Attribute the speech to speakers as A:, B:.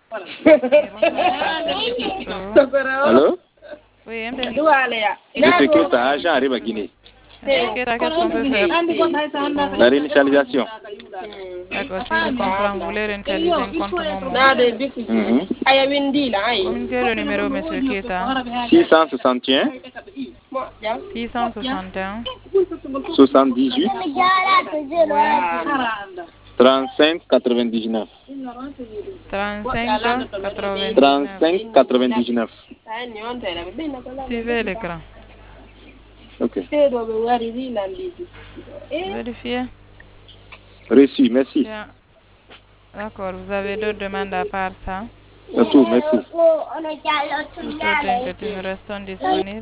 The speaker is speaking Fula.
A: Allô?
B: Oui,
A: Monsieur Keta, agent arrive à Guinée.
B: Qu'est-ce qu'on peut faire?
A: La réinitialisation.
B: D'accord, si je comprends, vous voulez réinitialiser un compte Momo. Communiquez le numéro, monsieur Keta.
A: 661
B: 661
A: 78 35 99.
B: 35 99.
A: 35 99.
B: Suivez l'écran.
A: Ok.
B: Vérifiez.
A: Reçu, merci.
B: Bien. D'accord, vous avez d'autres demandes à part ça?
A: C'est tout, merci.
B: Tout autre que nous restons disponibles.